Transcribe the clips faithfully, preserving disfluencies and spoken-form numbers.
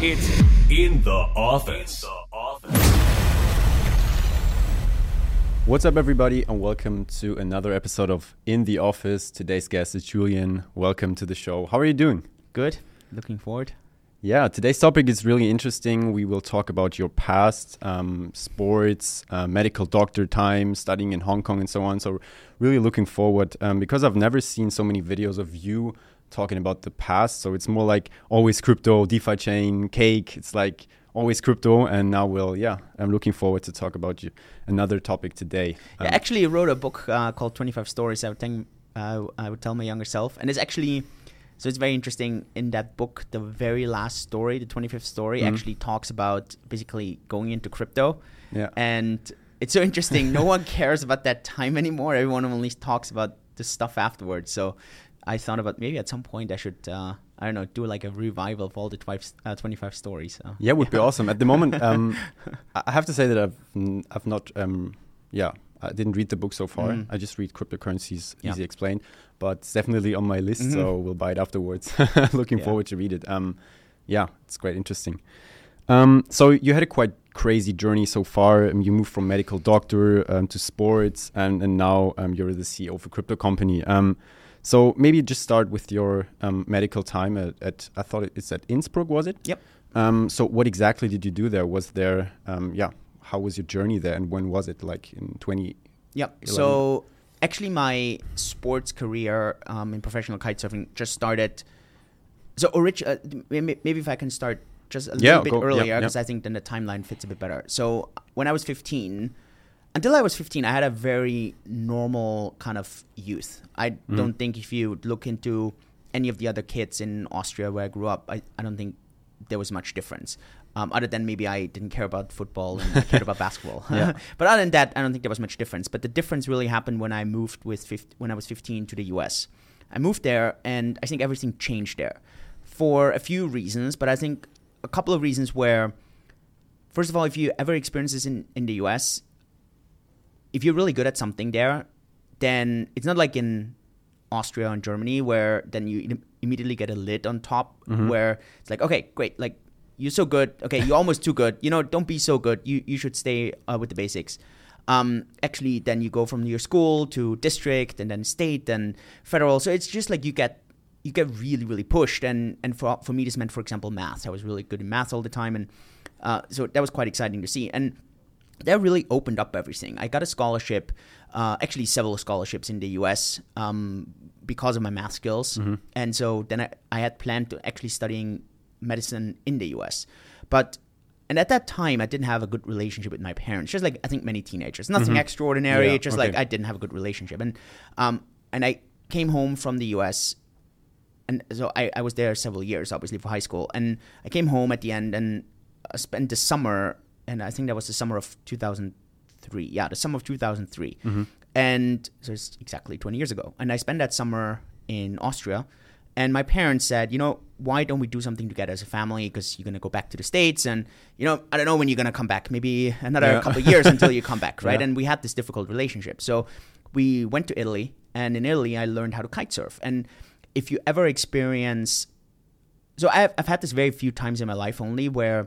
It's In the Office. What's up, everybody, and welcome to another episode of In the Office. Today's guest is Julian. Welcome to the show. How are you doing? Good. Looking forward. Yeah, today's topic is really interesting. We will talk about your past, um, sports, uh, medical doctor time, studying in Hong Kong and so on. So really looking forward um, because I've never seen so many videos of you talking about the past. So it's more like always crypto, DeFi chain, cake. It's like always crypto. And now we'll, yeah, I'm looking forward to talk about you another topic today. Um, yeah, actually, I wrote a book uh, called twenty-five Stories I would, think, uh, I would tell my younger self. And it's actually, so it's very interesting. In that book, the very last story, the twenty-fifth story, mm-hmm. actually talks about basically going into crypto. Yeah. And it's so interesting. No one cares about that time anymore. Everyone only talks about the stuff afterwards. So I thought about maybe at some point I should, uh, I don't know, do like a revival of all the twenty-five stories. So, yeah, would yeah. be awesome. At the moment, um, I have to say that I've I've not, um, yeah, I didn't read the book so far. Mm. I just read Cryptocurrencies, yeah. Easy Explained. But it's definitely on my list, mm-hmm. so we'll buy it afterwards. Looking yeah. forward to read it. Um, yeah, it's quite interesting. Um, so you had a quite crazy journey so far. Um, you moved from medical doctor um, to sports, and, and now um, you're the C E O of a crypto company. Um, So maybe just start with your um, medical time at, at, I thought it's at Innsbruck, was it? Yep. Um, so what exactly did you do there? Was there, um, yeah, how was your journey there, and when was it, like in twenty? Yep. So actually my sports career um, in professional kitesurfing just started. So orig- uh, maybe if I can start just a little yeah, bit go, earlier, because yeah, yeah. I think then the timeline fits a bit better. So when I was fifteen, until I was fifteen, I had a very normal kind of youth. I mm-hmm. don't think if you look into any of the other kids in Austria where I grew up, I, I don't think there was much difference. Um, other than maybe I didn't care about football and I cared about basketball. But other than that, I don't think there was much difference. But the difference really happened when I moved with fifty, when I was fifteen to the U S. I moved there, and I think everything changed there for a few reasons. But I think a couple of reasons where, first of all, if you ever experience this in, in the U S, if you're really good at something there, then it's not like in Austria and Germany where then you im- immediately get a lid on top mm-hmm. where it's like, okay, great, like you're so good. Okay, you're almost too good. You know, don't be so good. You you should stay uh, with the basics. Um, actually, then you go from your school to district and then state and federal. So it's just like you get you get really, really pushed. And, and for for me, this meant, for example, math. I was really good in math all the time. And uh, so that was quite exciting to see. And that really opened up everything. I got a scholarship, uh, actually several scholarships in the U S um, because of my math skills. Mm-hmm. And so then I, I had planned to actually studying medicine in the U S. But, and at that time, I didn't have a good relationship with my parents, just like I think many teenagers. Nothing mm-hmm. extraordinary, yeah, just okay. like I didn't have a good relationship. And um, and I came home from the U S, and so I, I was there several years, obviously, for high school. And I came home at the end and I spent the summer, and I think that was the summer of two thousand three. Yeah, the summer of two thousand three. Mm-hmm. And so it's exactly twenty years ago. And I spent that summer in Austria. And my parents said, you know, why don't we do something together as a family? Because you're going to go back to the States. And, you know, I don't know when you're going to come back. Maybe another yeah. couple of years until you come back, right? Yeah. And we had this difficult relationship. So we went to Italy. And in Italy, I learned how to kite surf. And if you ever experience... So I've, I've had this very few times in my life only where...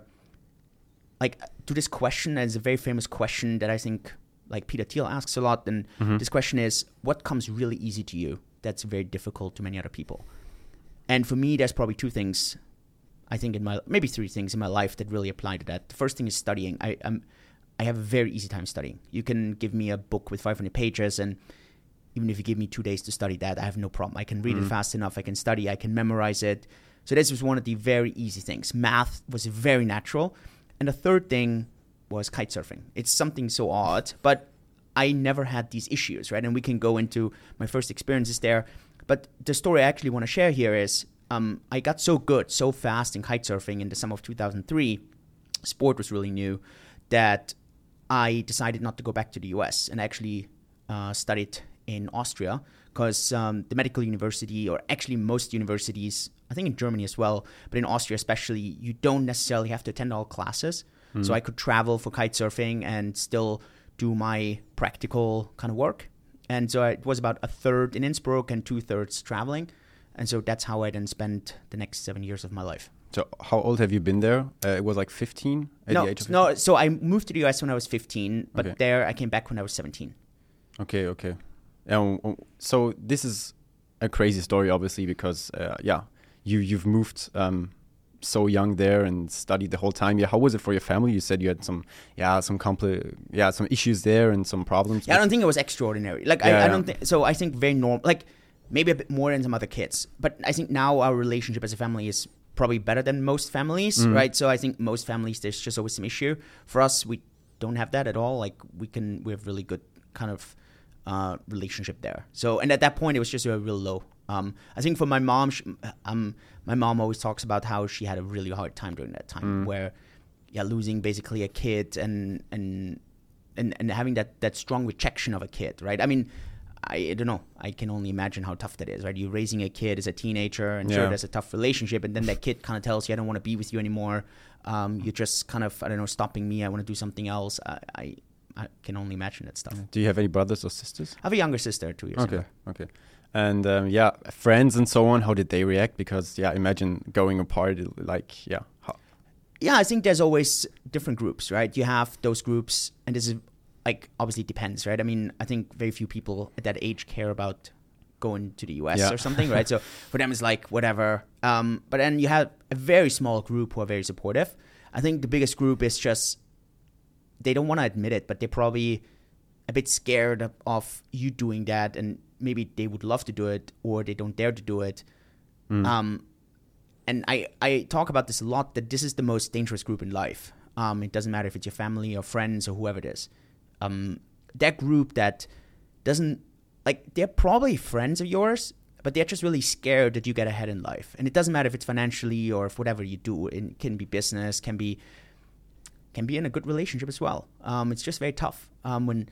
like to this question, there's a very famous question that I think like Peter Thiel asks a lot. And mm-hmm. this question is, what comes really easy to you that's very difficult to many other people? And for me, there's probably two things, I think in my, maybe three things in my life that really apply to that. The first thing is studying. I am, I have a very easy time studying. You can give me a book with five hundred pages, and even if you give me two days to study that, I have no problem. I can read mm-hmm. it fast enough. I can study. I can memorize it. So this was one of the very easy things. Math was very natural. And the third thing was kite surfing. It's something so odd, but I never had these issues, right? And we can go into my first experiences there. But the story I actually want to share here is um, I got so good, so fast in kite surfing in the summer of two thousand three, sport was really new, that I decided not to go back to the U S and actually uh, studied in Austria because um, the medical university, or actually most universities, I think in Germany as well, but in Austria especially, you don't necessarily have to attend all classes. Mm. So I could travel for kite surfing and still do my practical kind of work. And so it was about a third in Innsbruck and two thirds traveling. And so that's how I then spent the next seven years of my life. So how old have you been there? Uh, it was like fifteen at no, the age of no. So I moved to the U S when I was fifteen, but Okay. there I came back when I was seventeen. Okay, okay. Um, um, so this is a crazy story, obviously, because uh, yeah, you you've moved um, so young there and studied the whole time. Yeah, how was it for your family? You said you had some yeah some compli- yeah some issues there and some problems. Yeah, I with- don't think it was extraordinary. Like Yeah, I, I yeah. don't think so. I think very normal. Like maybe a bit more than some other kids, but I think now our relationship as a family is probably better than most families, Mm. right? So I think most families there's just always some issue. For us, we don't have that at all. Like we can we have really good kind of uh, relationship there. So and at that point it was just a real low. Um, I think for my mom, she, um, my mom always talks about how she had a really hard time during that time, Mm. where yeah, losing basically a kid and and and and having that that strong rejection of a kid, right? I mean. I, I don't know. I can only imagine how tough that is, right? You're raising a kid as a teenager, and sure, Yeah. there's a tough relationship, and then that kid kind of tells you, "I don't want to be with you anymore. Um, you're just kind of, I don't know, stopping me. I want to do something else." I, I, I can only imagine that stuff. Do you have any brothers or sisters? I have a younger sister, two years Okay, younger. okay. And um, yeah, friends and so on. How did they react? Because yeah, imagine going apart. Like yeah, how, Yeah, I think there's always different groups, right? You have those groups, and this is like obviously it depends, right? I mean, I think very few people at that age care about going to the U S Yeah. or something, right? So for them, it's like whatever. Um, but then you have a very small group who are very supportive. I think the biggest group is just they don't want to admit it, but they're probably a bit scared of, of you doing that, and maybe they would love to do it or they don't dare to do it. Mm. Um, and I, I talk about this a lot, that this is the most dangerous group in life. Um, it doesn't matter if it's your family or friends or whoever it is. Um, that group that doesn't, like, they're probably friends of yours, but they're just really scared that you get ahead in life. And it doesn't matter if it's financially or if whatever you do. It can be business, can be can be in a good relationship as well. Um, it's just very tough um, when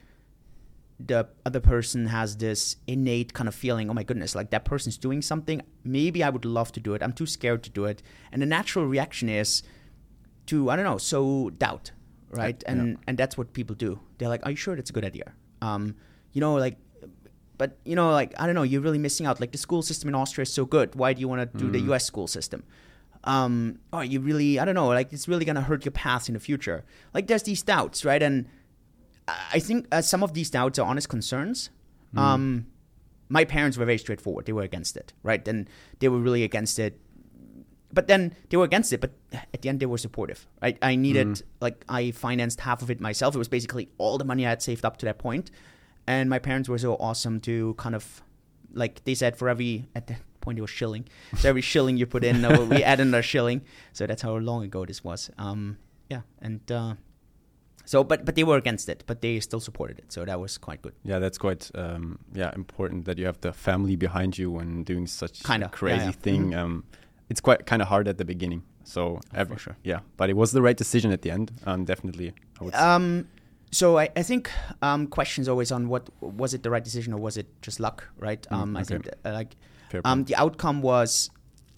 the other person has this innate kind of feeling, oh my goodness, like that person's doing something. Maybe I would love to do it. I'm too scared to do it. And the natural reaction is to, I don't know, sow doubt, right? Yeah. And and that's what people do. They're like, are you sure that's a good idea? Um, you know, like, but, you know, like, I don't know, you're really missing out. Like, the school system in Austria is so good. Why do you want to do Mm. the U S school system? Um, oh, you really, I don't know, like, it's really going to hurt your path in the future. Like, there's these doubts, right? And I think uh, some of these doubts are honest concerns. Mm. Um, my parents were very straightforward. They were against it, right? And they were really against it. But then they were against it, but at the end they were supportive, right? I needed, Mm. like, I financed half of it myself. It was basically all the money I had saved up to that point. And my parents were so awesome to kind of, like, they said for every, at that point it was shilling. So every shilling you put in, uh, we add another shilling. So that's how long ago this was. Um, yeah, and uh, so, but but they were against it, but they still supported it. So that was quite good. Yeah, that's quite um, yeah important that you have the family behind you when doing such Kinda, a crazy yeah, yeah. thing. Mhm. Um, it's quite kind of hard at the beginning. So every, for sure. yeah, but it was the right decision at the end. Um, definitely, I would say. Um, so I, I think um, questions always on what was it the right decision or was it just luck, right? Mm, Um, I okay. think that, uh, like Fair um, point. the outcome was.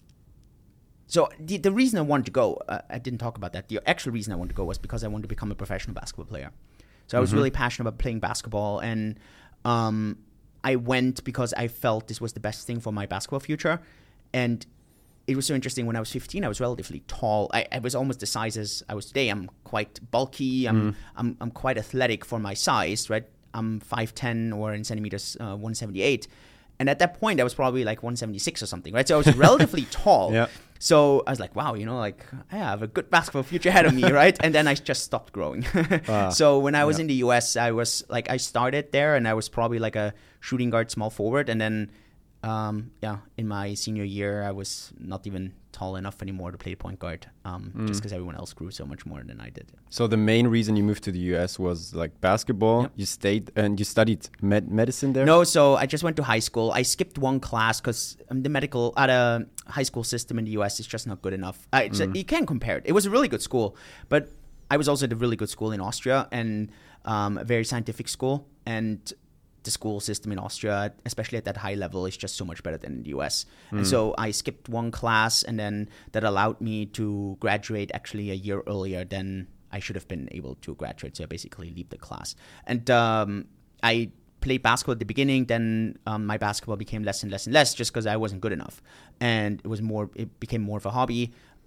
So the the reason I wanted to go, uh, I didn't talk about that. The actual reason I wanted to go was because I wanted to become a professional basketball player. So I was Mhm. really passionate about playing basketball, and um, I went because I felt this was the best thing for my basketball future. And it was so interesting. When I was fifteen, I was relatively tall. I, I was almost the size as I was today. I'm quite bulky. I'm Mm. I'm I'm quite athletic for my size, right? I'm five ten or in centimeters, uh, one seventy-eight. And at that point, I was probably like one seventy-six or something, right? So I was relatively tall. Yeah. So I was like, wow, you know, like I have a good basketball future ahead of me, right? And then I just stopped growing. Ah, So when I was yeah. in the U S, I was like, I started there and I was probably like a shooting guard, small forward. And then, um, yeah, in my senior year, I was not even tall enough anymore to play point guard, um, Mm. just because everyone else grew so much more than I did. So the main reason you moved to the U S was like basketball. Yep. You stayed and you studied med- medicine there. No, so I just went to high school. I skipped one class because um, the medical at a high school system in the U S is just not good enough. Uh, it's, Mm. You can't compare it. It was a really good school, but I was also at a really good school in Austria and um, a very scientific school. And the school system in Austria, especially at that high level, is just so much better than in the U S. And Mm. so I skipped one class, and then that allowed me to graduate actually a year earlier than I should have been able to graduate. So I basically leave the class. And um, I played basketball at the beginning, then um, my basketball became less and less and less just because I wasn't good enough. And it was more, it became more of a hobby.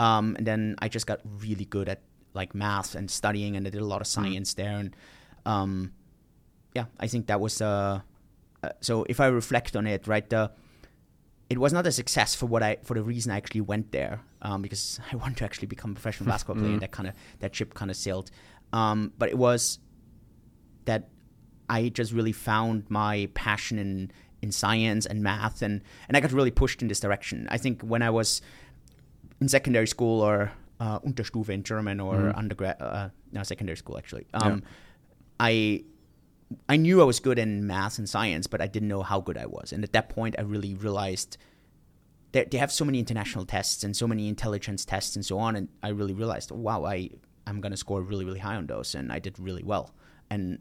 Um, and then I just got really good at like math and studying, and I did a lot of science mm. there. And um, yeah, I think that was uh, uh, so. If I reflect on it, right, the it was not a success for what I for the reason I actually went there, um, because I wanted to actually become a professional basketball player, and that kind of that ship kind of sailed. Um, but it was that I just really found my passion in in science and math, and and I got really pushed in this direction. I think when I was in secondary school or uh, Unterstufe in German or mm. undergrad, uh, no, secondary school actually. Um, yeah. I I knew I was good in math and science, but I didn't know how good I was. And at that point, I really realized that they have so many international tests and so many intelligence tests and so on. And I really realized, wow, I I'm gonna score really really high on those, and I did really well. And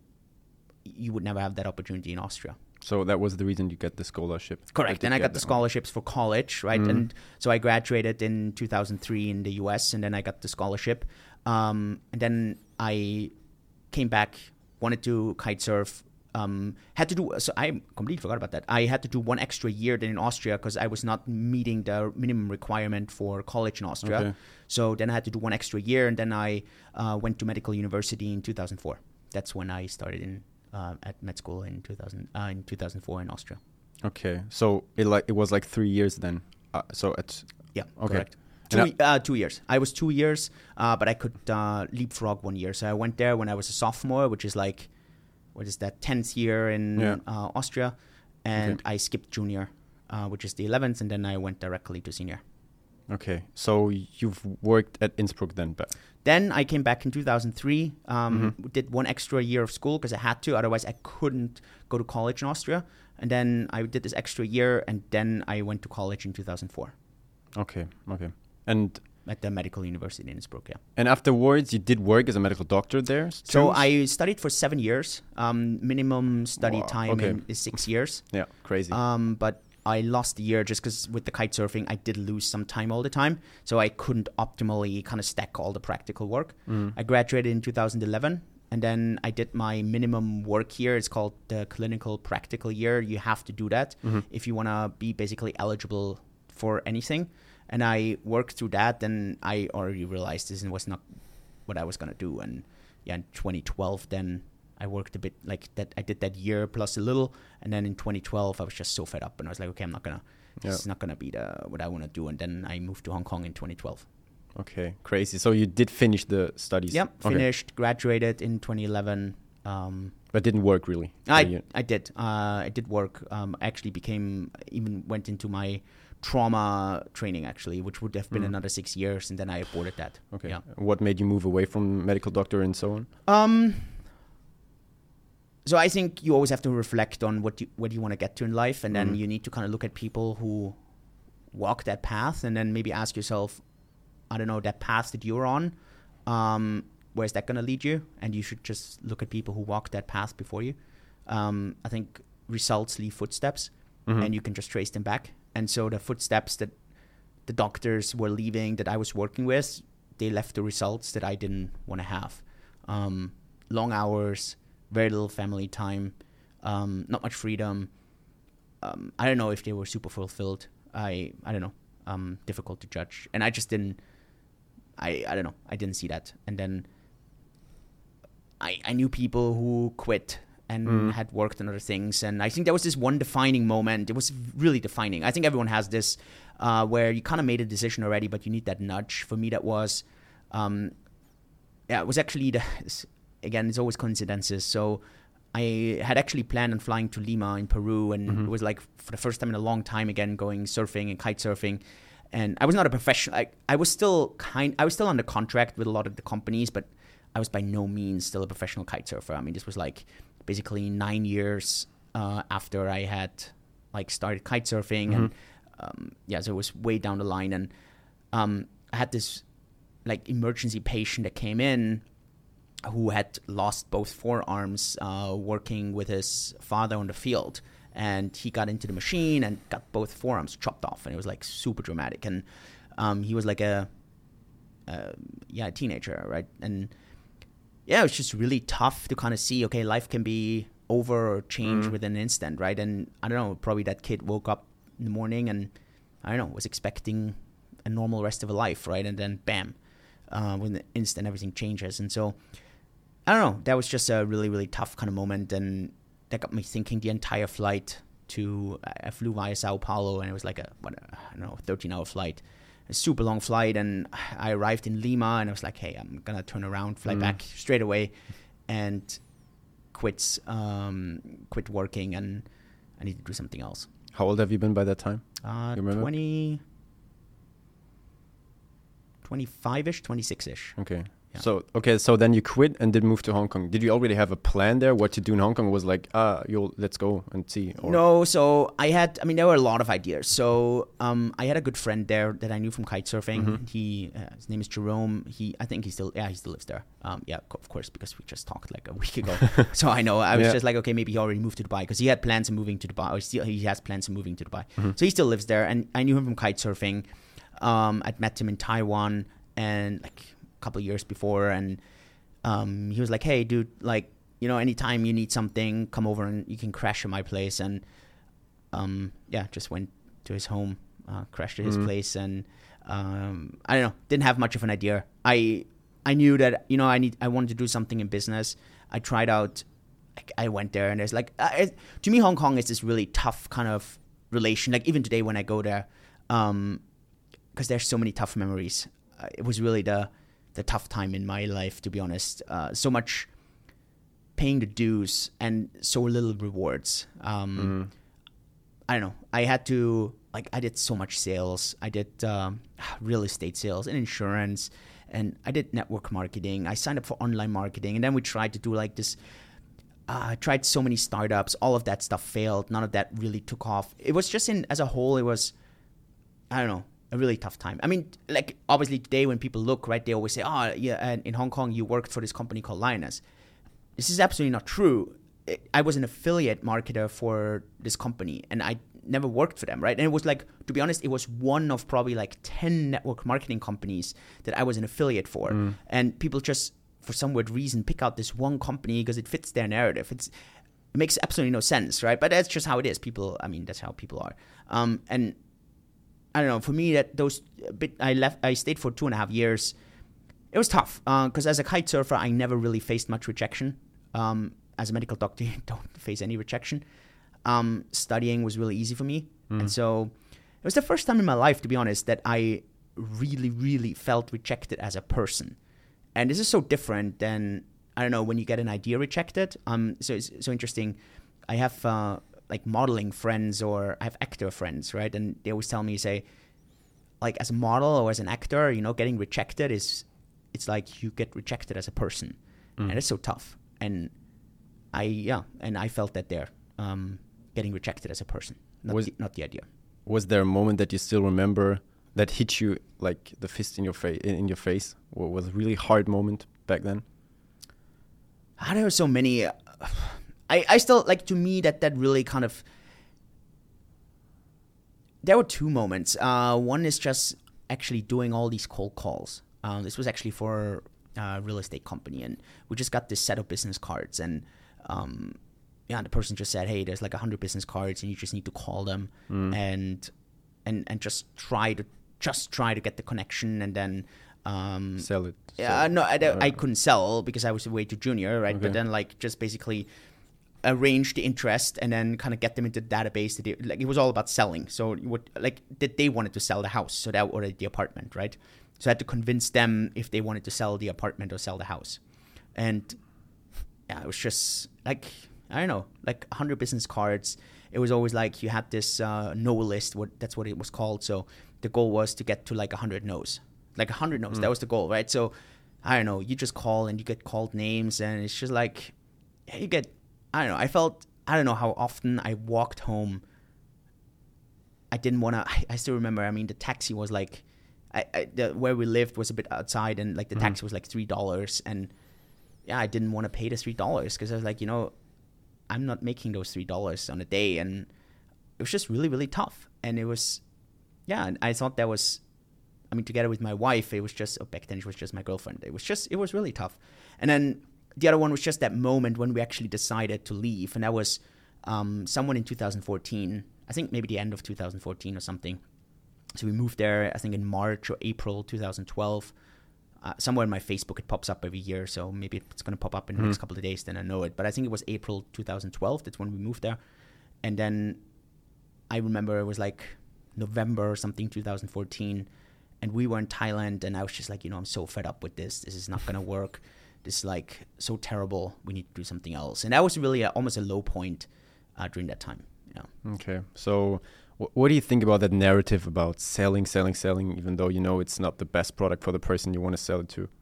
you would never have that opportunity in Austria. So that was the reason you got the scholarship. Correct. And I got the scholarships for college, right? Mm. And so I graduated in two thousand three in the U S, and then I got the scholarship. Um, and then I came back, wanted to kite surf, um, had to do, so I completely forgot about that. I had to do one extra year than in Austria because I was not meeting the minimum requirement for college in Austria. Okay. So then I had to do one extra year, and then I uh, went to medical university in two thousand four. That's when I started in Uh, at med school in two thousand uh, in two thousand four in Austria. Okay, so it like it was like three years then. Uh, so at yeah, okay. correct. Two uh, two years. I was two years, uh, but I could uh, leapfrog one year. So I went there when I was a sophomore, which is like what is that tenth year in yeah. uh, Austria, and okay. I skipped junior, uh, which is the eleventh, and then I went directly to senior. Okay, so you've worked at Innsbruck then, but. Then I came back in two thousand three, um, mm-hmm. did one extra year of school because I had to, otherwise I couldn't go to college in Austria. And then I did this extra year, and then I went to college in two thousand four. Okay, okay. And at the medical university in Innsbruck, yeah. And afterwards, you did work as a medical doctor there? Too? So I studied for seven years. Um, minimum study wow. time okay. in, is six years. Yeah, crazy. Um, but I lost a year just because with the kite surfing, I did lose some time all the time. So I couldn't optimally kind of stack all the practical work. Mm. I graduated in two thousand eleven, and then I did my minimum work year. It's called the clinical practical year. You have to do that mm-hmm. if you want to be basically eligible for anything. And I worked through that, and I already realized this was not what I was going to do. And yeah, in twenty twelve, then I worked a bit like that. I did that year plus a little, and then in twenty twelve, I was just so fed up, and I was like, okay, I'm not gonna. Yeah. This is not gonna be the what I want to do. And then I moved to Hong Kong in twenty twelve. Okay, crazy. So you did finish the studies. Yep, okay. finished, graduated in twenty eleven. Um, but didn't work really. I I did. Uh, I did work. Um, I actually became even went into my trauma training actually, which would have been mm. another six years, and then I aborted that. Okay. Yeah. What made you move away from medical doctor and so on? Um. So I think you always have to reflect on what you what you want to get to in life, and then mm. you need to kind of look at people who walk that path, and then maybe ask yourself, I don't know, that path that you're on, um, where's that going to lead you? And you should just look at people who walk that path before you. Um, I think results leave footsteps, mm-hmm. and you can just trace them back. And so the footsteps that the doctors were leaving that I was working with, they left the results that I didn't want to have. Um, long hours, very little family time, um, not much freedom. Um, I don't know if they were super fulfilled. I I don't know. Um, difficult to judge. And I just didn't, I, I don't know. I didn't see that. And then I I knew people who quit and mm. had worked on other things. And I think there was this one defining moment. It was really defining. I think everyone has this uh, where you kind of made a decision already, but you need that nudge. For me, that was, um, yeah, it was actually the... Again, it's always coincidences. So I had actually planned on flying to Lima in Peru, and mm-hmm. it was like for the first time in a long time again going surfing and kite surfing. And I was not a professional. I, I was still kind. I was still under contract with a lot of the companies, but I was by no means still a professional kite surfer. I mean, this was like basically nine years uh, after I had like started kite surfing, mm-hmm. and um, yeah, so it was way down the line. And um, I had this like emergency patient that came in, who had lost both forearms uh, working with his father on the field. And he got into the machine and got both forearms chopped off. And it was like super dramatic. And um, he was like a, a, yeah, a teenager, right? And yeah, it was just really tough to kind of see, okay, life can be over or change mm. within an instant, right? And I don't know, probably that kid woke up in the morning and, I don't know, was expecting a normal rest of a life, right? And then bam, uh, when the instant everything changes. And so I don't know, that was just a really, really tough kind of moment, and that got me thinking the entire flight to, I flew via Sao Paulo, and it was like a, what, I don't know, thirteen hour flight, a super long flight, and I arrived in Lima, and I was like, hey, I'm gonna turn around, fly mm. back straight away, and quit, um, quit working, and I need to do something else. How old have you been by that time? Uh, twenty, twenty-five-ish, twenty-six-ish. Okay. Yeah. So, okay, so then you quit and did move to Hong Kong. Did you already have a plan there, what to do in Hong Kong? It was like, ah, you'll, let's go and see? Or? No, so I had, I mean, there were a lot of ideas. So um, I had a good friend there that I knew from kite surfing. Mm-hmm. He, uh, his name is Jerome. He, I think he still, yeah, he still lives there. Um, yeah, of course, because we just talked like a week ago. So I know, I was yeah. just like, okay, maybe he already moved to Dubai, because he had plans of moving to Dubai. Or still, he has plans of moving to Dubai. Mm-hmm. So he still lives there. And I knew him from kite surfing. Um, I'd met him in Taiwan and like a couple of years before, and Um, he was like, hey, dude, like, you know, anytime you need something, come over and you can crash at my place. And, um, yeah, just went to his home, uh, crashed at his mm-hmm. place. And, um, I don't know, didn't have much of an idea. I, I knew that, you know, I need, I wanted to do something in business. I tried out, like, I went there, and there's like, uh, it, to me, Hong Kong is this really tough kind of relation. Like, even today when I go there, um, cause there's so many tough memories. Uh, it was really the, the tough time in my life, to be honest. Uh, so much paying the dues and so little rewards. Um, mm-hmm. I don't know. I had to, like, I did so much sales. I did um, real estate sales and insurance, and I did network marketing. I signed up for online marketing, and then we tried to do like this. Uh, I tried so many startups. All of that stuff failed. None of that really took off. It was just in, as a whole, it was, I don't know, a really tough time. I mean, like, obviously today when people look, right, they always say, oh, yeah, and in Hong Kong you worked for this company called Lioness. This is absolutely not true. It, I was an affiliate marketer for this company, and I never worked for them, right? And it was like, to be honest, it was one of probably like ten network marketing companies that I was an affiliate for. Mm. And people just, for some weird reason, pick out this one company because it fits their narrative. It's, it makes absolutely no sense, right? But that's just how it is. People, I mean, that's how people are. Um, and I don't know. For me, that those bit I left, I stayed for two and a half years. It was tough because uh, as a kite surfer, I never really faced much rejection. Um, as a medical doctor, you don't face any rejection. Um, studying was really easy for me, mm. and so it was the first time in my life, to be honest, that I really, really felt rejected as a person. And this is so different than, I don't know, when you get an idea rejected. Um, so it's so interesting. I have. Uh, like modeling friends, or I have actor friends, right? And they always tell me, say, like, as a model or as an actor, you know, getting rejected is, it's like you get rejected as a person. Mm. And it's so tough. And I, yeah, and I felt that there, um, getting rejected as a person, not, was, the, not the idea. Was there a moment that you still remember that hit you like the fist in your, fa- in your face? What was a really hard moment back then? Ah, there were so many... Uh, I, I still, like, to me, that, that really kind of, there were two moments. Uh, one is just actually doing all these cold calls. Um, this was actually for a real estate company, and we just got this set of business cards, and um, yeah, the person just said, hey, there's like a hundred business cards, and you just need to call them mm. and and and just try to just try to get the connection, and then um, sell it. Yeah, no, I, I couldn't sell because I was way too junior, right? Okay. But then, like, just basically arrange the interest and then kind of get them into the database. That they, like, it was all about selling. So what, like, that they wanted to sell the house, so that or the apartment, right? So I had to convince them if they wanted to sell the apartment or sell the house. And yeah, it was just like, I don't know, like a hundred business cards. It was always like you had this uh, no list. What that's what it was called. So the goal was to get to like a hundred no's, like a hundred no's. Mm. That was the goal, right? So I don't know. You just call and you get called names, and it's just like you get. I don't know. I felt, I don't know how often I walked home. I didn't want to, I, I still remember, I mean, the taxi was like, I, I the, where we lived was a bit outside, and like the mm-hmm. taxi was like three dollars. And yeah, I didn't want to pay the three dollars because I was like, you know, I'm not making those three dollars on a day. And it was just really, really tough. And it was, yeah, and I thought that was, I mean, together with my wife, it was just, oh, back then it was just my girlfriend. It was just, it was really tough. And then the other one was just that moment when we actually decided to leave. And that was um, someone in two thousand fourteen, I think maybe the end of two thousand fourteen or something. so we moved there, I think in March or April twenty twelve. Uh, somewhere in my Facebook, it pops up every year, so maybe it's going to pop up in the mm. next couple of days, then I know it. But I think it was April twenty twelve, that's when we moved there. And then I remember it was like November or something, two thousand fourteen, and we were in Thailand, and I was just like, you know, I'm so fed up with this. This is not going to work. This is like so terrible. We need to do something else. And that was really a, almost a low point uh, during that time. Yeah. Okay. So wh- what do you think about that narrative about selling, selling, selling, even though you know it's not the best product for the person you want to sell it to?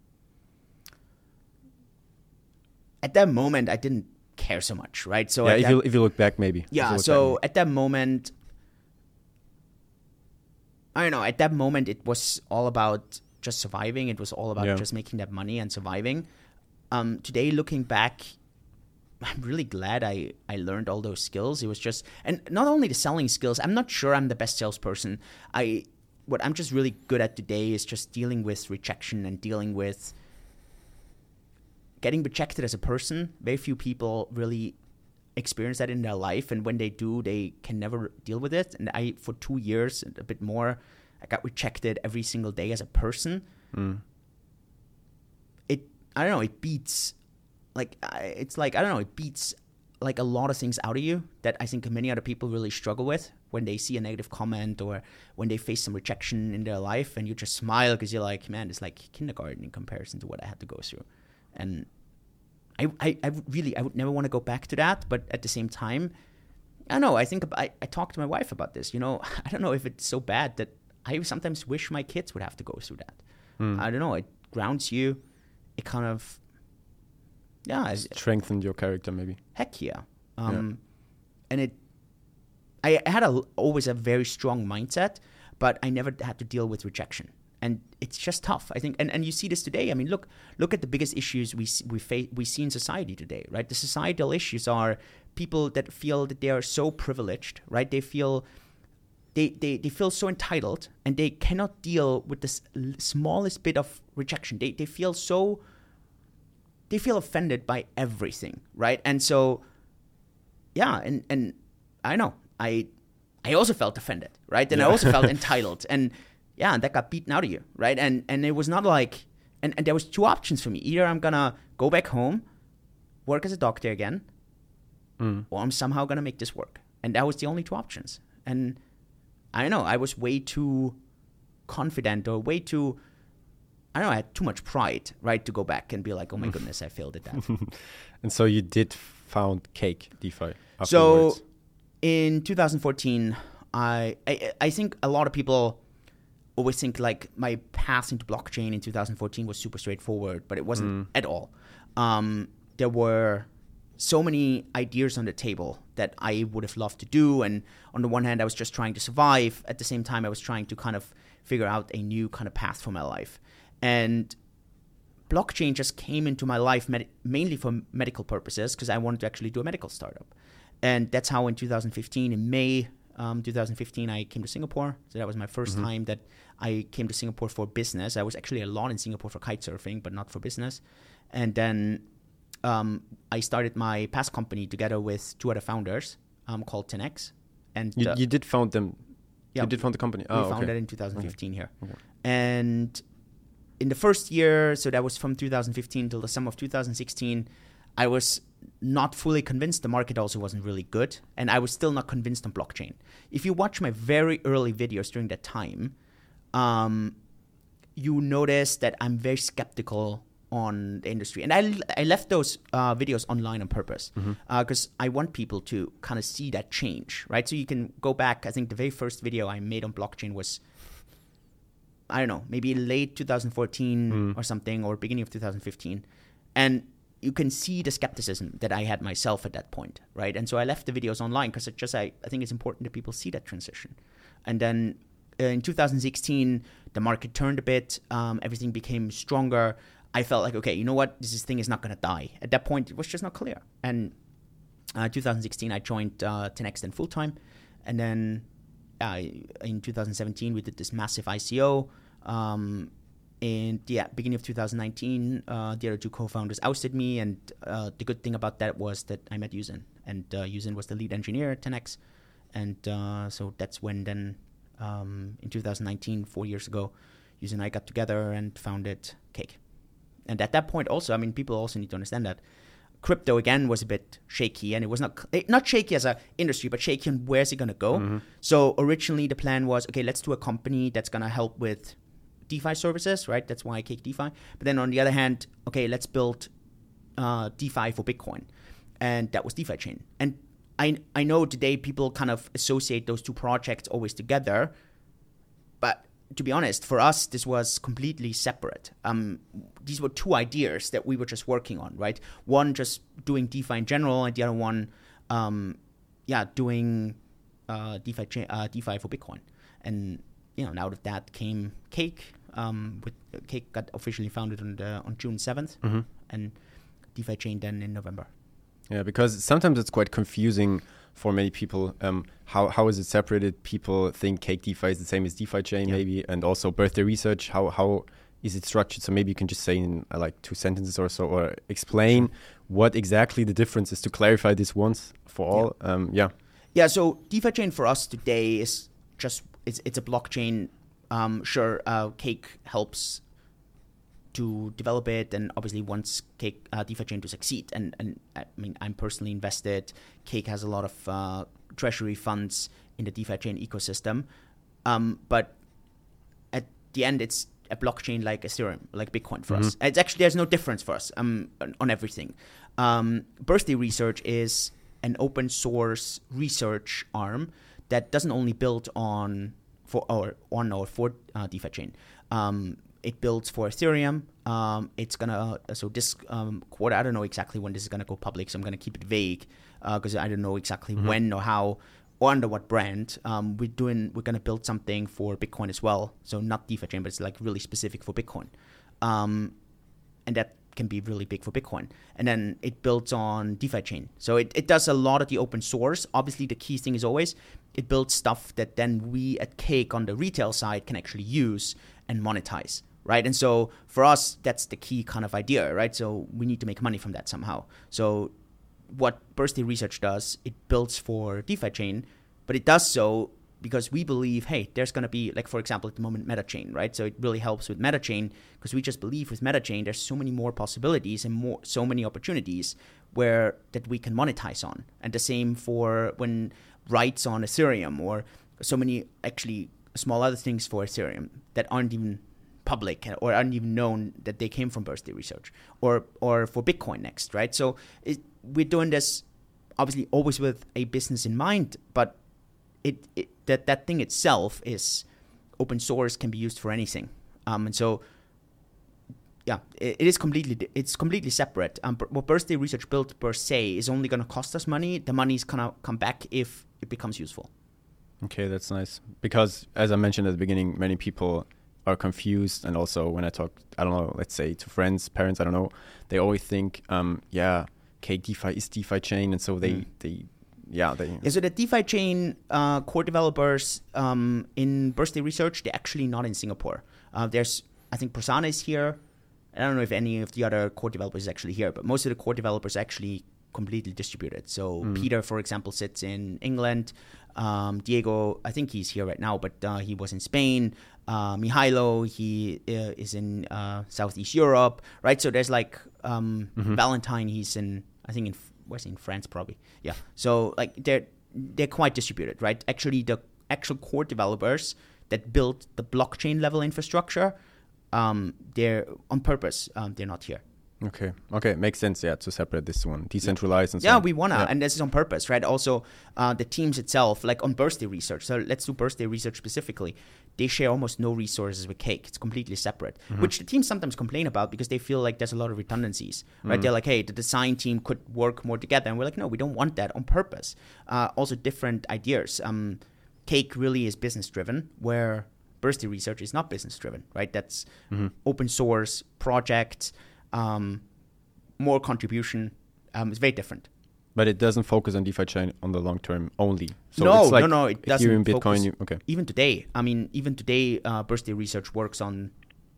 At that moment, I didn't care so much, right? So yeah, if that, you if you look back, maybe. Yeah. So back, at that moment, I don't know. At that moment, it was all about just surviving. It was all about yeah. just making that money and surviving. Um, today, looking back, I'm really glad I, I learned all those skills. It was just, and not only the selling skills, I'm not sure I'm the best salesperson. I, what I'm just really good at today is just dealing with rejection and dealing with getting rejected as a person. Very few people really experience that in their life. And when they do, they can never deal with it. And I, for two years, and a bit more, I got rejected every single day as a person. Mm. It, I don't know, it beats, like, it's like, I don't know, it beats like a lot of things out of you that I think many other people really struggle with when they see a negative comment or when they face some rejection in their life, and you just smile because you're like, man, it's like kindergarten in comparison to what I had to go through. And I, I, I really, I would never want to go back to that. But at the same time, I don't know, I think, I, I talked to my wife about this, you know, I don't know if it's so bad that I sometimes wish my kids would have to go through that. Mm. I don't know, it grounds you, it kind of, yeah. Strengthened your character, maybe. Heck yeah. Um, yeah. And it, I had a, always a very strong mindset, but I never had to deal with rejection. And it's just tough, I think. And, and you see this today. I mean, look look at the biggest issues we see, we, fa- we see in society today, right? The societal issues are people that feel that they are so privileged, right? They feel they, they, they feel so entitled, and they cannot deal with the s- smallest bit of rejection. They they feel so... They feel offended by everything, right? And so, yeah, and, and I know, I I also felt offended, right? And yeah. I also felt entitled. And yeah, and that got beaten out of you, right? And and it was not like, and, and there was two options for me. Either I'm going to go back home, work as a doctor again, mm. or I'm somehow going to make this work. And that was the only two options. And I don't know, I was way too confident or way too... I don't know, I had too much pride, right, to go back and be like, oh my goodness, I failed at that. And so you did found Cake DeFi afterwards. So in two thousand fourteen, I, I I think a lot of people always think like my path into blockchain in two thousand fourteen was super straightforward, but it wasn't mm. at all. Um, there were so many ideas on the table that I would have loved to do. And on the one hand, I was just trying to survive. At the same time, I was trying to kind of figure out a new kind of path for my life. And blockchain just came into my life med- mainly for medical purposes because I wanted to actually do a medical startup. And that's how in two thousand fifteen, in May um, two thousand fifteen, I came to Singapore. So that was my first mm-hmm. time that I came to Singapore for business. I was actually a lot in Singapore for kite surfing, but not for business. And then um, I started my past company together with two other founders um, called ten X. And you, uh, you did found them? Yeah. You did found the company? We Oh, founded okay. in two thousand fifteen okay. here. Okay. And in the first year, so that was from two thousand fifteen till the summer of two thousand sixteen, I was not fully convinced. The market also wasn't really good. And I was still not convinced on blockchain. If you watch my very early videos during that time, um, you notice that I'm very skeptical on the industry. And I, I left those uh, videos online on purpose because mm-hmm. uh, I want people to kind of see that change, right? So you can go back. I think the very first video I made on blockchain was, I don't know, maybe late two thousand fourteen mm. or something, or beginning of two thousand fifteen. And you can see the skepticism that I had myself at that point, right? And so I left the videos online because it just I, I think it's important that people see that transition. And then uh, in two thousand sixteen, the market turned a bit. Um, everything became stronger. I felt like, okay, you know what? This thing is not going to die. At that point, it was just not clear. And uh, two thousand sixteen, I joined uh, ten X then full-time. And then uh, in two thousand seventeen, we did this massive I C O. Um, in the yeah, beginning of two thousand nineteen, uh, the other two co-founders ousted me. And uh, the good thing about that was that I met Yuzin. And uh, Yuzin was the lead engineer at ten X. And uh, so that's when then um, in two thousand nineteen, four years ago. Yuzi and I got together and founded Cake. And at that point also, I mean, people also need to understand that crypto, again, was a bit shaky. And it was not not shaky as an industry, but shaky on where's it going to go. Mm-hmm. So originally the plan was, okay, let's do a company that's going to help with DeFi services, right? That's why Cake DeFi. But then on the other hand, okay, let's build uh, DeFi for Bitcoin. And that was DeFi Chain. And I I know today people kind of associate those two projects always together. But to be honest, for us, this was completely separate. Um, these were two ideas that we were just working on, right? One just doing DeFi in general, and the other one, um, yeah, doing uh, DeFi cha- uh, DeFi for Bitcoin. And you know, out of that came Cake. Um, with Cake got officially founded on the, on June seventh, mm-hmm. and DeFi Chain then in November. Yeah, because sometimes it's quite confusing for many people. Um, how how is it separated? People think Cake DeFi is the same as DeFi Chain, yeah. maybe, and also Birthday Research. How how is it structured? So maybe you can just say in uh, like two sentences or so, or explain what exactly the difference is to clarify this once for all. Yeah. Um, yeah. Yeah. So DeFi Chain for us today is just it's it's a blockchain. Um, sure, uh, Cake helps to develop it, and obviously wants Cake uh, DeFi Chain to succeed. And and I mean, I'm personally invested. Cake has a lot of uh, treasury funds in the DeFi Chain ecosystem, um, but at the end, it's a blockchain like Ethereum, like Bitcoin for mm-hmm. us. It's actually there's no difference for us um, on, on everything. Um, Birthday Research is an open source research arm that doesn't only build on for or on or for uh, DeFi Chain. Um, It builds for Ethereum. Um, it's gonna so this um, quarter. I don't know exactly when this is gonna go public, so I'm gonna keep it vague because uh, I don't know exactly mm-hmm. when or how or under what brand. Um, we're doing. We're gonna build something for Bitcoin as well. So not DeFi Chain, but it's like really specific for Bitcoin, um, and that can be really big for Bitcoin. And then it builds on DeFi Chain. So it, it does a lot of the open source. Obviously, the key thing is always it builds stuff that then we at Cake on the retail side can actually use and monetize. Right. And so for us, that's the key kind of idea. Right. So we need to make money from that somehow. So what Birthday Research does, it builds for DeFi Chain, but it does so because we believe, hey, there's going to be, like, for example, at the moment, MetaChain. Right. So it really helps with MetaChain because we just believe with MetaChain, there's so many more possibilities and more so many opportunities where that we can monetize on. And the same for when writes on Ethereum or so many actually small other things for Ethereum that aren't even public or aren't even known that they came from Birthday Research or or for Bitcoin next, right? So it, we're doing this obviously always with a business in mind, but it, it that that thing itself is open source, can be used for anything, um, and so yeah, it, it is completely it's completely separate. Um, what Birthday Research built per se is only going to cost us money. The money is gonna come back if it becomes useful. Okay, that's nice because as I mentioned at the beginning, many people are confused, and also when I talk, I don't know, let's say to friends, parents, I don't know, they always think, um, yeah, Cake DeFi is DeFi Chain, and so they, mm. they, yeah, they. Yeah, so the DeFi Chain uh, core developers um, in Birthday Research, they're actually not in Singapore. Uh, there's, I think, Prasanna is here. I don't know if any of the other core developers is actually here, but most of the core developers are actually completely distributed. So mm. Peter, for example, sits in England. Um, Diego, I think he's here right now, but uh, he was in Spain. Uh, Mihailo, he uh, is in uh, Southeast Europe, right? So there's like um, mm-hmm. Valentine, he's in, I think in, where's he in France probably. Yeah. So like they're, they're quite distributed, right? Actually, the actual core developers that built the blockchain level infrastructure, um, they're on purpose, um, they're not here. Okay. Okay. Makes sense. Yeah. To separate this one, decentralized and so yeah, on. we wanna, yeah. and this is on purpose, right? Also, uh, the teams itself, like on Birthday Research. So let's do Birthday Research specifically. They share almost no resources with Cake. It's completely separate, mm-hmm. which the teams sometimes complain about because they feel like there's a lot of redundancies, right? Mm-hmm. They're like, hey, the design team could work more together, and we're like, no, we don't want that on purpose. Uh, also, different ideas. Um, Cake really is business driven, where Birthday Research is not business driven, right? That's mm-hmm. open source project. Um, more contribution. Um, it's very different. But it doesn't focus on DeFi Chain on the long term only. So no, it's like no, no, it doesn't Ethereum, Bitcoin, focus. You, okay. Even today, I mean, even today, uh, Birthday Research works on,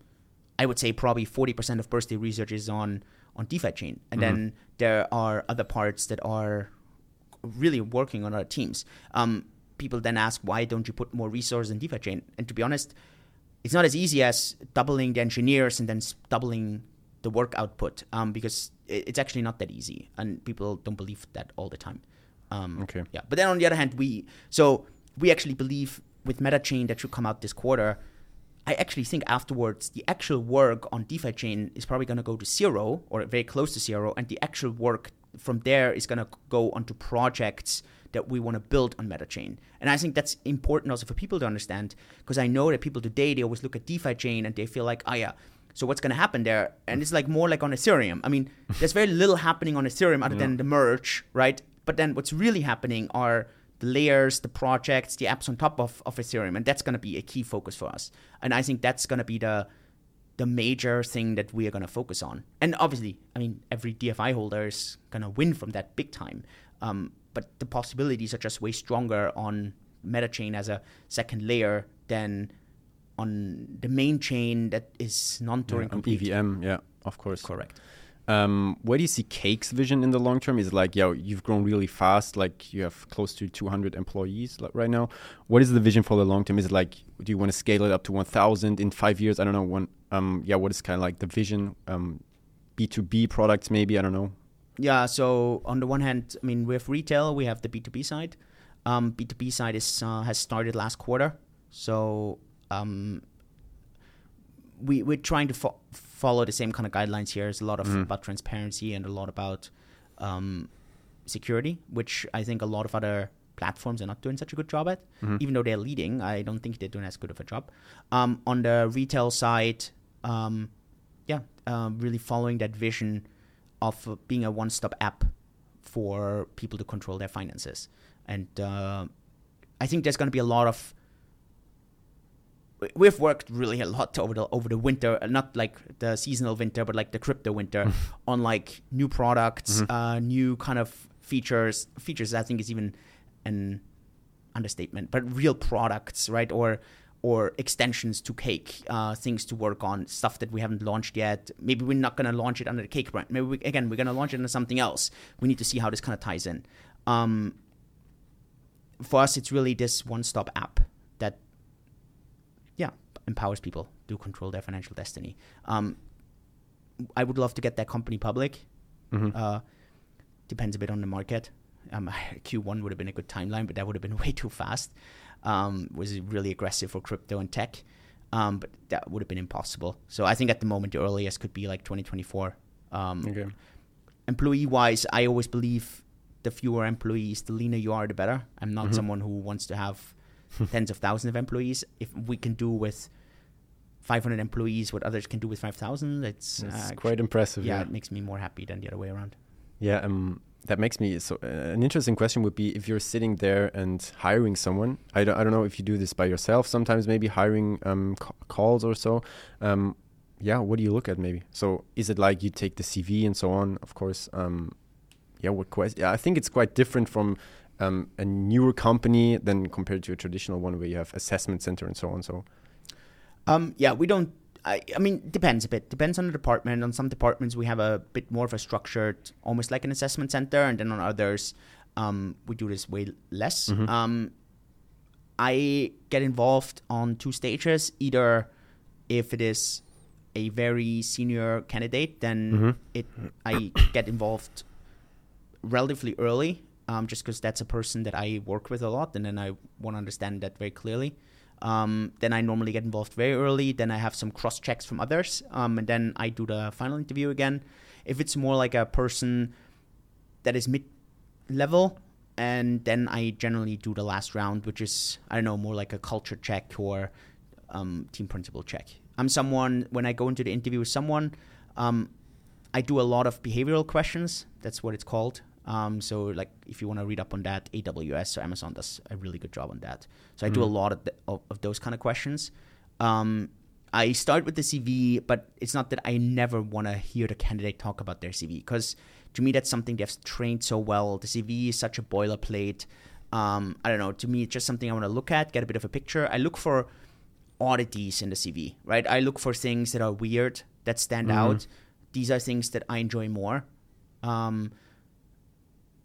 I would say probably forty percent of Birthday Research is on, on DeFi Chain. And mm-hmm. then there are other parts that are really working on other teams. Um, people then ask, why don't you put more resources in DeFi chain? And to be honest, it's not as easy as doubling the engineers and then doubling the work output, um, because it's actually not that easy, and people don't believe that all the time. Um, okay. Yeah. But then on the other hand, we so we actually believe with MetaChain that should come out this quarter. I actually think afterwards the actual work on DeFi chain is probably going to go to zero or very close to zero, and the actual work from there is going to go onto projects that we want to build on MetaChain. And I think that's important also for people to understand, because I know that people today, they always look at DeFi chain and they feel like, oh yeah, so what's going to happen there? And it's like more like on Ethereum. I mean, there's very little happening on Ethereum other yeah. than the merge, right? But then what's really happening are the layers, the projects, the apps on top of, of Ethereum. And that's going to be a key focus for us. And I think that's going to be the the major thing that we are going to focus on. And obviously, I mean, every D F I holder is going to win from that big time. Um, but the possibilities are just way stronger on MetaChain as a second layer than on the main chain that is non-Turing yeah, complete. E V M, yeah, of course. Correct. Um, where do you see Cake's vision in the long term? Is it like, yeah, you've grown really fast, like you have close to two hundred employees right now. What is the vision for the long term? Is it like, do you want to scale it up to one thousand in five years? I don't know. One, um, yeah, what is kind of like the vision? Um, B two B products maybe, I don't know. Yeah, so on the one hand, I mean, we have retail, we have the B two B side. Um, B two B side is uh, has started last quarter. So um, we, we're trying to fo- follow the same kind of guidelines here. It's a lot of mm. about transparency and a lot about um, security, which I think a lot of other platforms are not doing such a good job at. Mm-hmm. Even though they're leading, I don't think they're doing as good of a job. Um, on the retail side, um, yeah, uh, really following that vision of uh, being a one-stop app for people to control their finances. And uh, I think there's going to be a lot of... We've worked really a lot over the over the winter, not like the seasonal winter, but like the crypto winter, on like new products, mm-hmm. uh, new kind of features. Features, I think, is even an understatement, but real products, right? Or or extensions to Cake, uh, things to work on, stuff that we haven't launched yet. Maybe we're not going to launch it under the Cake brand. Maybe, we, again, we're going to launch it under something else. We need to see how this kind of ties in. Um, for us, it's really this one-stop app that, yeah, empowers people to control their financial destiny. Um, I would love to get that company public. Mm-hmm. Uh, depends a bit on the market. Um, Q one would have been a good timeline, but that would have been way too fast. Um, was really aggressive for crypto and tech, um, but that would have been impossible. So I think at the moment the earliest could be like twenty twenty-four. Um, okay. Employee-wise, I always believe the fewer employees, the leaner you are, the better. I'm not mm-hmm. someone who wants to have tens of thousands of employees. If we can do with five hundred employees what others can do with five thousand, it's, it's uh, quite impressive. Yeah, yeah, it makes me more happy than the other way around. Yeah, um, that makes me so. Uh, an interesting question would be if you're sitting there and hiring someone. I don't, I don't know if you do this by yourself. Sometimes maybe hiring um, c- calls or so. Um, yeah, what do you look at maybe? So is it like you take the C V and so on? Of course. Um, yeah, what question? Yeah, I think it's quite different from um, a newer company than compared to a traditional one where you have assessment center and so on. So, um, yeah, we don't. I, I mean, it depends a bit. Depends on the department. On some departments, we have a bit more of a structured, almost like an assessment center. And then on others, um, we do this way less. Mm-hmm. Um, I get involved on two stages. Either if it is a very senior candidate, then mm-hmm. it I get involved relatively early, um, just because that's a person that I work with a lot. And then I want to understand that very clearly. Um, then I normally get involved very early. Then I have some cross checks from others. Um, and then I do the final interview again. If it's more like a person that is mid-level, and then I generally do the last round, which is, I don't know, more like a culture check or um, team principle check. I'm someone, when I go into the interview with someone, um, I do a lot of behavioral questions. That's what it's called. Um, so like if you want to read up on that, A W S or Amazon does a really good job on that. So I mm-hmm. do a lot of, the, of of those kind of questions. Um, I start with the C V, but it's not that I never want to hear the candidate talk about their C V, because to me that's something they've trained so well. The C V is such a boilerplate. Um, I don't know. To me, it's just something I want to look at, get a bit of a picture. I look for oddities in the C V, right? I look for things that are weird, that stand mm-hmm. out. These are things that I enjoy more. Um,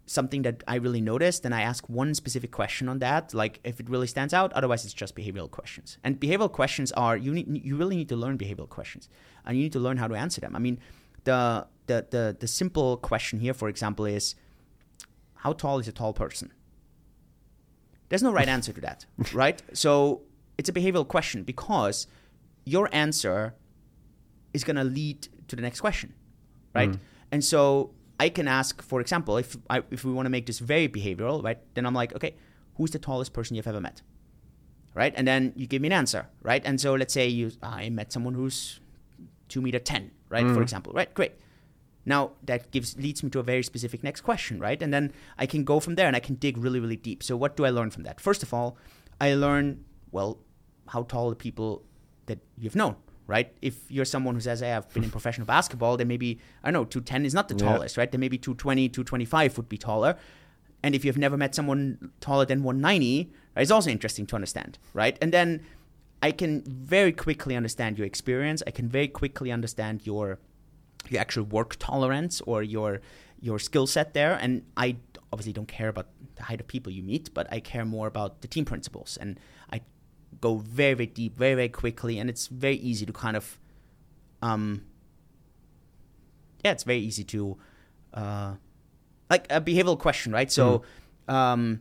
something that I really noticed, then I ask one specific question on that, like if it really stands out. Otherwise, it's just behavioral questions. And behavioral questions are, you need, you really need to learn behavioral questions, and you need to learn how to answer them. I mean, the the the, the simple question here, for example, is, how tall is a tall person? There's no right answer to that, right? So it's a behavioral question, because your answer is going to lead to the next question, right? Mm. And so I can ask, for example, if I, if we want to make this very behavioral, right, then I'm like, okay, who's the tallest person you've ever met, right? And then you give me an answer, right? And so let's say you, I met someone who's two meter ten, right, mm. for example, right? Great. Now that gives leads me to a very specific next question, right? And then I can go from there and I can dig really, really deep. So what do I learn from that? First of all, I learn, well, how tall the people that you've known, right? If you're someone who says, hey, I've been in professional basketball, then maybe, I don't know, two ten is not the tallest, yeah. right? Then maybe two twenty, two twenty-five would be taller. And if you've never met someone taller than one ninety, right, it's also interesting to understand, right? And then I can very quickly understand your experience. I can very quickly understand your your actual work tolerance or your your skill set there. And I obviously don't care about the height of people you meet, but I care more about the team principles. And I go very, very deep, very, very quickly, and it's very easy to kind of, um, yeah, it's very easy to, uh, like a behavioral question, right? So, mm. um,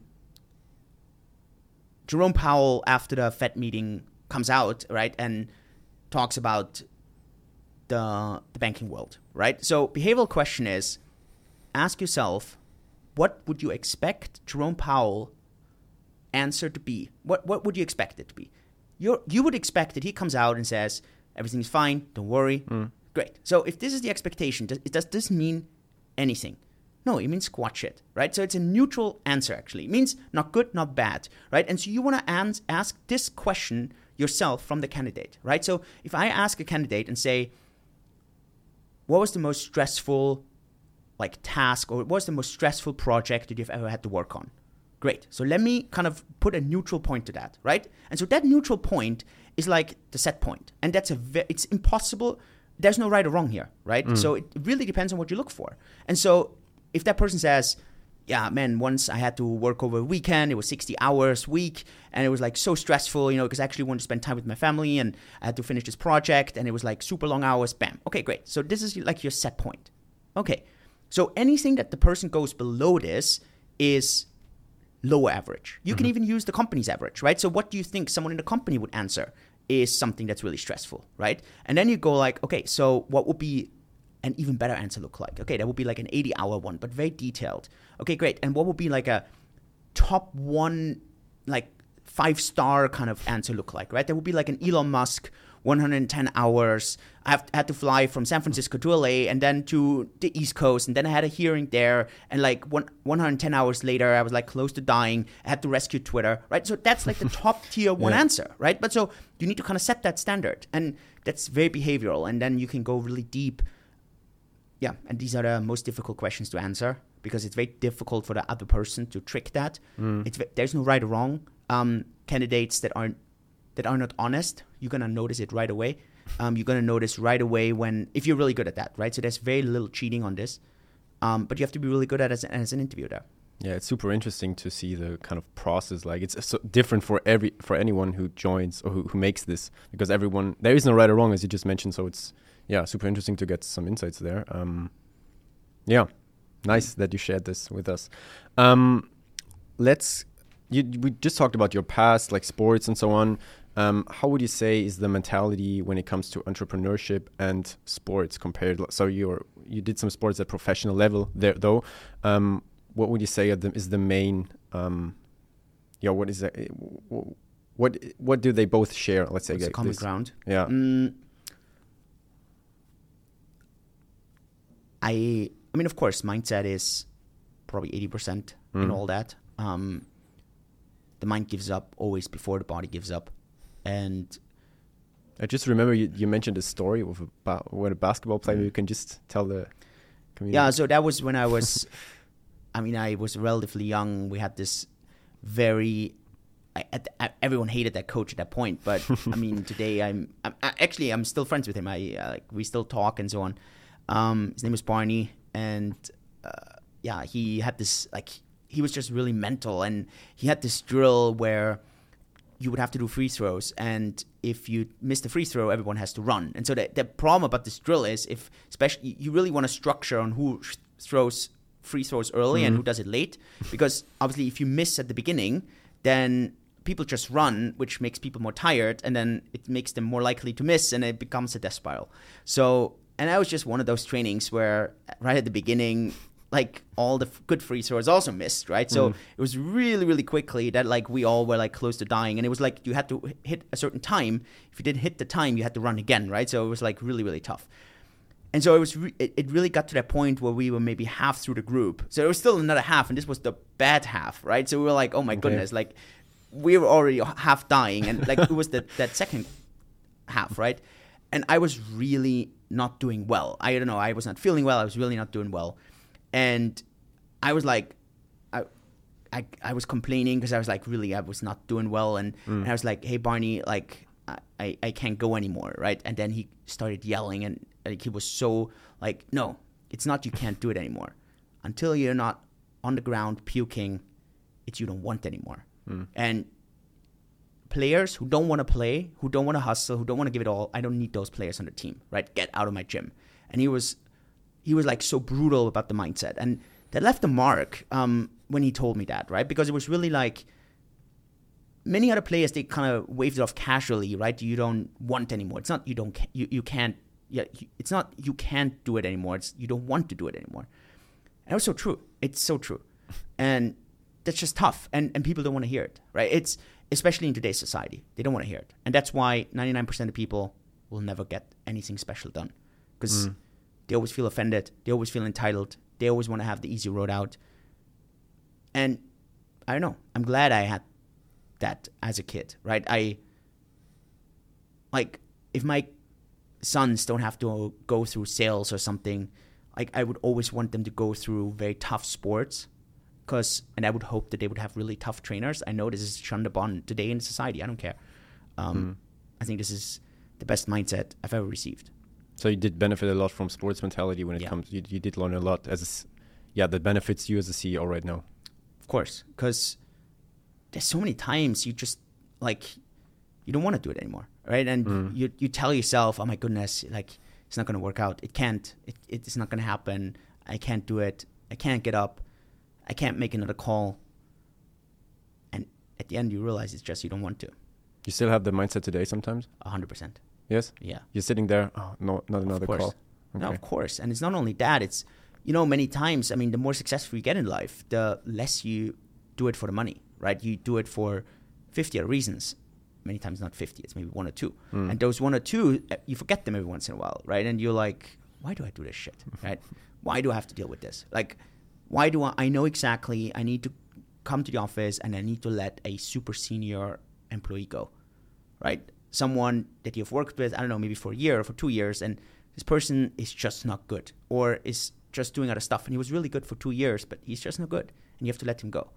Jerome Powell, after the Fed meeting, comes out, right, and talks about the the banking world, right? So, behavioral question is, ask yourself, what would you expect Jerome Powell answer to be? What what would you expect it to be? You you would expect that he comes out and says, everything's fine, don't worry. Mm. Great. So if this is the expectation, does, does this mean anything? No, it means squat shit, right? So it's a neutral answer, actually. It means not good, not bad, right? And so you want to ans- ask this question yourself from the candidate, right? So if I ask a candidate and say, what was the most stressful like task, or what was the most stressful project that you've ever had to work on? Great. So let me kind of put a neutral point to that, right? And so that neutral point is like the set point. And that's a ve- it's impossible. There's no right or wrong here, right? Mm. So it really depends on what you look for. And so if that person says, yeah, man, once I had to work over a weekend, it was sixty hours a week, and it was like so stressful, you know, because I actually wanted to spend time with my family, and I had to finish this project, and it was like super long hours, bam. Okay, great. So this is like your set point. Okay. So anything that the person goes below this is lower average. You mm-hmm. can even use the company's average, right? So what do you think someone in the company would answer is something that's really stressful, right? And then you go like, okay, so what would be an even better answer look like? Okay, that would be like an eighty hour one, but very detailed. Okay, great. And what would be like a top one, like five star kind of answer look like, right? That would be like an Elon Musk one hundred ten hours. I have, had to fly from San Francisco to L A and then to the East Coast, and then I had a hearing there, and like one, one hundred ten hours later, I was like close to dying. I had to rescue Twitter, right? So that's like the top tier one yeah. answer, right? But so you need to kind of set that standard, and that's very behavioral, and then you can go really deep. Yeah, and these are the most difficult questions to answer because it's very difficult for the other person to trick that. Mm. It's there's no right or wrong. Um, candidates that aren't that are not honest, you're going to notice it right away. Um, you're going to notice right away when, if you're really good at that, right? So there's very little cheating on this. Um, but you have to be really good at it as, as an interviewer. Yeah, it's super interesting to see the kind of process. Like it's so different for every for anyone who joins or who, who makes this, because everyone, there is no right or wrong, as you just mentioned. So it's, yeah, super interesting to get some insights there. Um, yeah, nice that you shared this with us. Um, let's, you, we just talked about your past, like sports and so on. Um, how would you say is the mentality when it comes to entrepreneurship and sports compared? So you're you did some sports at professional level there, though. Um, what would you say are the, is the main? Um, yeah, what is that? What what do they both share? Let's say What's the common this? ground. Yeah. Mm, I I mean, of course, mindset is probably eighty percent mm. in all that. Um, the mind gives up always before the body gives up. And I just remember you, you mentioned a story of a ba- with a basketball player. You can just tell the community. Yeah, so that was when I was, I mean, I was relatively young. We had this very, I, I, everyone hated that coach at that point. But I mean, today I'm, I'm I, actually I'm still friends with him. I uh, like we still talk and so on. Um, his name was Barney, and uh, yeah, he had this, like, he was just really mental, and he had this drill where you would have to do free throws, and if you miss the free throw, everyone has to run. And so the, the problem about this drill is, if especially you really want to structure on who sh- throws free throws early mm-hmm. and who does it late, because obviously if you miss at the beginning, then people just run, which makes people more tired, and then it makes them more likely to miss, and it becomes a death spiral. So, and that was just one of those trainings where right at the beginning, like all the f- good free throws also missed, right? So mm. it was really, really quickly that like we all were like close to dying, and it was like you had to hit a certain time. If you didn't hit the time, you had to run again, right? So it was like really, really tough. And so it was. Re- it, it really got to that point where we were maybe half through the group. So there was still another half, and this was the bad half, right? So we were like, oh my okay. goodness, like we were already half dying, and like it was the, that second half, right? And I was really not doing well. I don't know. I was not feeling well. I was really not doing well. And I was like, I, I, I was complaining because I was like, really, I was not doing well. And, mm. and I was like, hey, Barney, like, I, I can't go anymore, right? And then he started yelling, and like he was so like, no, it's not you can't do it anymore. Until you're not on the ground puking, it's you don't want anymore. Mm. And players who don't want to play, who don't want to hustle, who don't want to give it all, I don't need those players on the team, right? Get out of my gym. And he was... He was like so brutal about the mindset, and that left a mark um, when he told me that, right? Because it was really like many other players, they kind of waved it off casually, right? You don't want anymore. It's not you don't you you can't. Yeah, it's not you can't do it anymore. It's you don't want to do it anymore. And it was so true. It's so true, and that's just tough. And and people don't want to hear it, right? It's especially in today's society, they don't want to hear it, and that's why ninety-nine percent of people will never get anything special done, because. Mm. They always feel offended. They always feel entitled. They always want to have the easy road out. And I don't know. I'm glad I had that as a kid, right? I, like, if my sons don't have to go through sales or something, like, I would always want them to go through very tough sports. Cause, and I would hope that they would have really tough trainers. I know this is shunned upon today in society. I don't care. Um, mm. I think this is the best mindset I've ever received. So you did benefit a lot from sports mentality when it yeah. comes. You, you did learn a lot as, a, yeah, that benefits you as a C E O right now. Of course, because there's so many times you just like you don't want to do it anymore, right? And mm. you you tell yourself, oh my goodness, like it's not going to work out. It can't. It it's not going to happen. I can't do it. I can't get up. I can't make another call. And at the end, you realize it's just you don't want to. You still have the mindset today sometimes? A hundred percent. Yes? Yeah. You're sitting there, oh, no, not another call. Okay. No, of course. And it's not only that, it's, you know, many times, I mean, the more successful you get in life, the less you do it for the money, right? You do it for fifty other reasons. Many times not fifty, it's maybe one or two. Mm. And those one or two, you forget them every once in a while, right? And you're like, why do I do this shit, right? Why do I have to deal with this? Like, why do I, I know exactly I need to come to the office and I need to let a super senior employee go, right? Someone that you've worked with, I don't know, maybe for a year or for two years, and this person is just not good, or is just doing other stuff, and he was really good for two years, but he's just not good, and you have to let him go.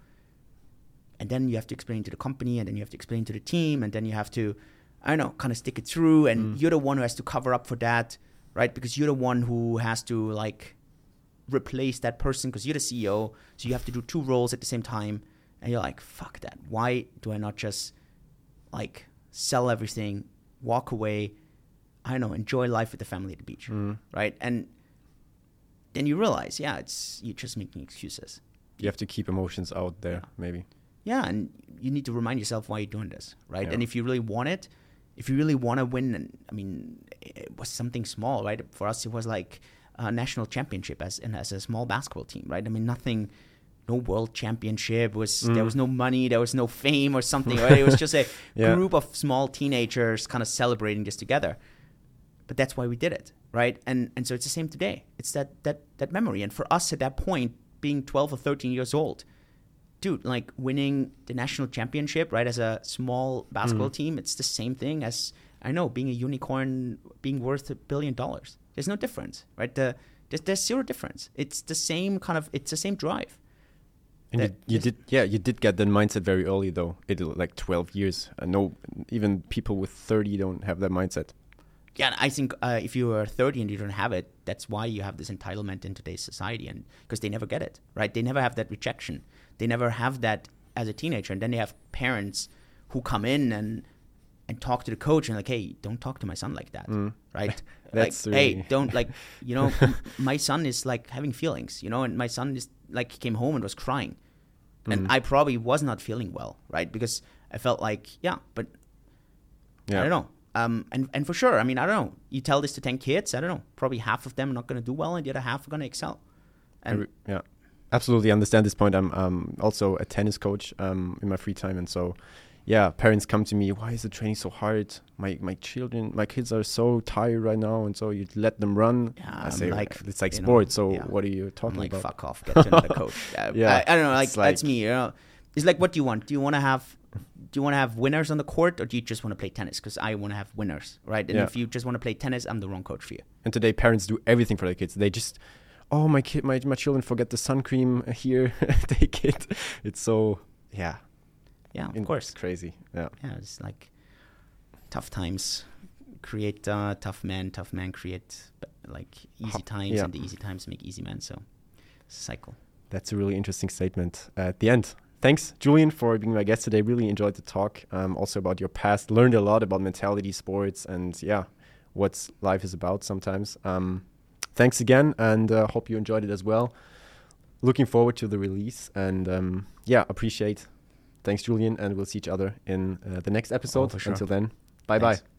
And then you have to explain to the company, and then you have to explain to the team, and then you have to, I don't know, kind of stick it through, and mm. you're the one who has to cover up for that, right? Because you're the one who has to, like, replace that person, because you're the C E O, so you have to do two roles at the same time, and you're like, fuck that. Why do I not just, like, sell everything, walk away, I don't know, enjoy life with the family at the beach, mm. right? And then you realize, yeah, it's you're just making excuses. You have to keep emotions out there, yeah. maybe. Yeah, and you need to remind yourself why you're doing this, right? Yeah. And if you really want it, if you really want to win, and I mean, it was something small, right? For us, it was like a national championship as and as a small basketball team, right? I mean, nothing... No world championship, was mm. there was no money, there was no fame or something, right? It was just a yeah. group of small teenagers kind of celebrating this together. But that's why we did it, right? And and so it's the same today. It's that that that memory. And for us at that point, being twelve or thirteen years old, dude, like winning the national championship, right, as a small basketball mm. team, it's the same thing as, I know, being a unicorn, being worth a billion dollars. There's no difference, right? The there's, there's zero difference. It's the same kind of, it's the same drive. And you, you did, yeah, you did get that mindset very early, though. It like twelve years. I know even people with thirty don't have that mindset. Yeah, I think uh, if you are thirty and you don't have it, that's why you have this entitlement in today's society, and because they never get it, right? They never have that rejection. They never have that as a teenager, and then they have parents who come in and and talk to the coach and like, hey, don't talk to my son like that, mm. right? That's like, really... hey, don't like, you know, my son is like having feelings, you know, and my son is like came home and was crying, mm. and I probably was not feeling well, right? Because I felt like, yeah, but yeah. I don't know. Um, and, and for sure, I mean, I don't know. You tell this to ten kids, I don't know. Probably half of them are not going to do well and the other half are going to excel. And re- yeah, absolutely understand this point. I'm um, also a tennis coach um, in my free time. And so, yeah, parents come to me, why is the training so hard? My my children, my kids are so tired right now. And so you let them run. Yeah, I say, like, it's like sports. Know, so yeah. what are you talking I'm like, about? Fuck off, get to another coach. Uh, yeah, I, I don't know, like, like that's me, you know. It's like, what do you want? Do you want to have... Do you want to have winners on the court, or do you just want to play tennis? Because I want to have winners, right? And yeah. if you just want to play tennis, I'm the wrong coach for you. And today, parents do everything for their kids. They just, oh, my kid, my my children forget the sun cream here. Take it. It's so, yeah. Yeah, of In, course. Crazy. Yeah. Yeah, it's like tough times create uh, tough men. Tough men create like easy times, yeah. and the easy times make easy men. So, it's a cycle. That's a really interesting statement uh, at the end. Thanks, Julian, for being my guest today. Really enjoyed the talk. Um, also about your past. Learned a lot about mentality, sports, and yeah, what life is about sometimes. Um, thanks again, and uh, hope you enjoyed it as well. Looking forward to the release, and um, yeah, appreciate. Thanks, Julian, and we'll see each other in uh, the next episode. Oh, for sure. Until then, bye bye.